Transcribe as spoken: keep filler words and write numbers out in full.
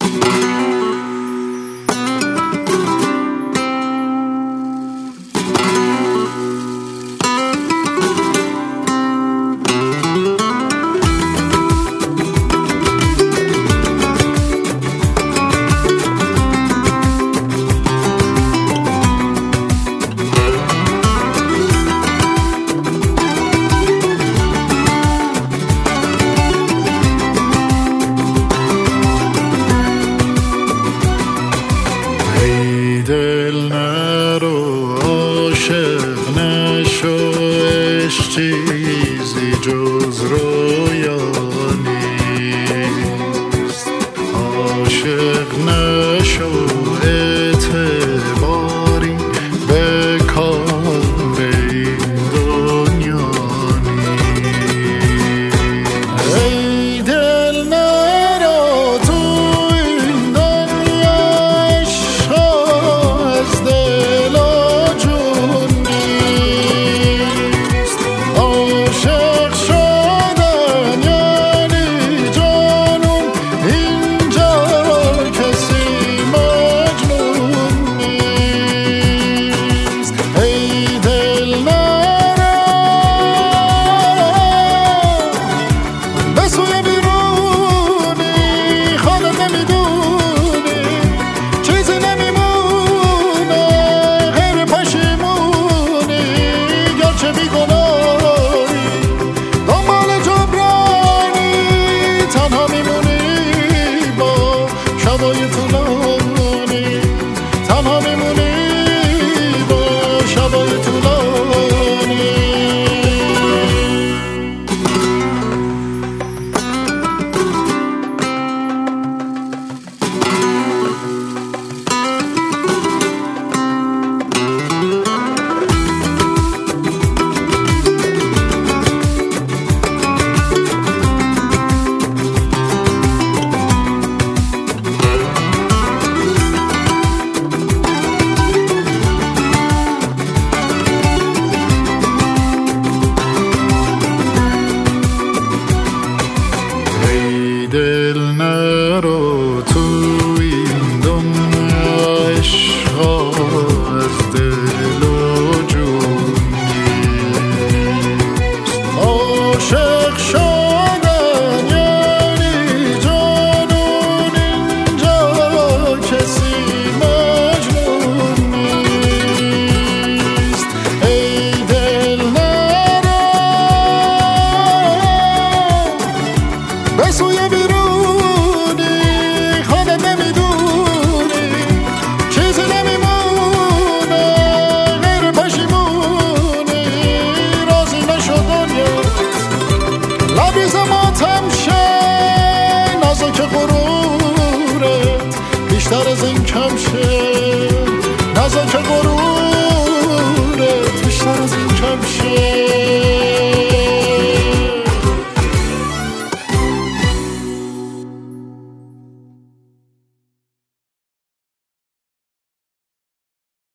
چیزی جز رویا نیست. عاشق نشو اعتباری به کار این دنیا نیست. ای دل نرو تو این دنیا، عشق از دل و جون نیست. عاشق شدن یعنی جانون، اینجا کسی مجنون نیست. ای دل نرو به سوی بیرونی، خودت نمیدونی چیزی نمیمونه غیر پشیمونی. گرچه بیگناهی دنبال جبرانی، تنها میمونی با شبای طولانی. تنها میمونی با شبای طولانی. ای دل نرو تو این دنیا، عشق از دل و جون نیست. عاشق شدن یعنی جانون، اینجا کسی مجنون نیست. ای دل نرو به سوی بیرونی، خودت نمیدونی چیزی نمیمونه غیر پشیمونی. راضی نشو دنیات لبریز ماتم شه، نازک غرورت بیشتر از این کم شه. نازک غرورت